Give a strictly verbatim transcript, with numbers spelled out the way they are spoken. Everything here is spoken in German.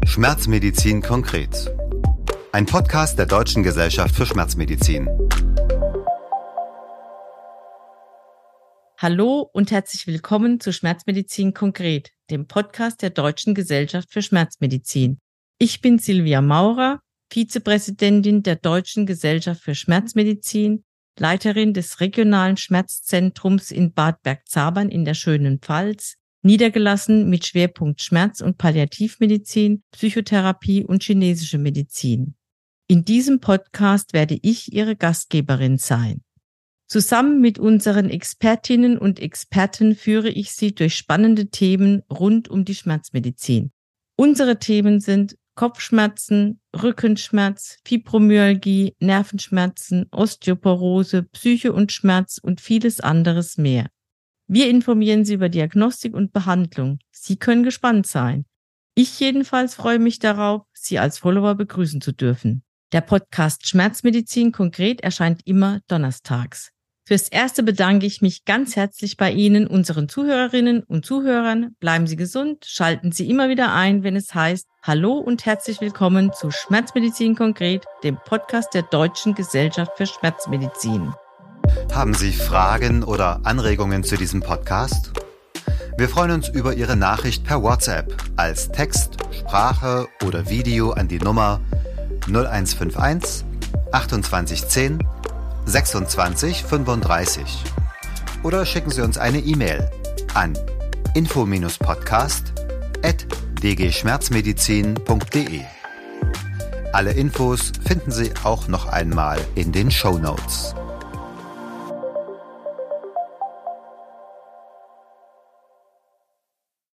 Schmerzmedizin konkret. Ein Podcast der Deutschen Gesellschaft für Schmerzmedizin. Hallo und herzlich willkommen zu Schmerzmedizin konkret, dem Podcast der Deutschen Gesellschaft für Schmerzmedizin. Ich bin Silvia Maurer, Vizepräsidentin der Deutschen Gesellschaft für Schmerzmedizin, Leiterin des regionalen Schmerzzentrums in Bad Bergzabern in der schönen Pfalz, niedergelassen mit Schwerpunkt Schmerz- und Palliativmedizin, Psychotherapie und chinesische Medizin. In diesem Podcast werde ich Ihre Gastgeberin sein. Zusammen mit unseren Expertinnen und Experten führe ich Sie durch spannende Themen rund um die Schmerzmedizin. Unsere Themen sind Kopfschmerzen, Rückenschmerz, Fibromyalgie, Nervenschmerzen, Osteoporose, Psyche und Schmerz und vieles anderes mehr. Wir informieren Sie über Diagnostik und Behandlung. Sie können gespannt sein. Ich jedenfalls freue mich darauf, Sie als Follower begrüßen zu dürfen. Der Podcast Schmerzmedizin konkret erscheint immer donnerstags. Fürs Erste bedanke ich mich ganz herzlich bei Ihnen, unseren Zuhörerinnen und Zuhörern. Bleiben Sie gesund, schalten Sie immer wieder ein, wenn es heißt Hallo und herzlich willkommen zu Schmerzmedizin konkret, dem Podcast der Deutschen Gesellschaft für Schmerzmedizin. Haben Sie Fragen oder Anregungen zu diesem Podcast? Wir freuen uns über Ihre Nachricht per WhatsApp als Text, Sprache oder Video an die Nummer null eins fünf eins achtundzwanzig zehn sechsundzwanzig fünfunddreißig oder schicken Sie uns eine E-Mail an info podcast at d g schmerzmedizin punkt d e. Alle Infos finden Sie auch noch einmal in den Shownotes.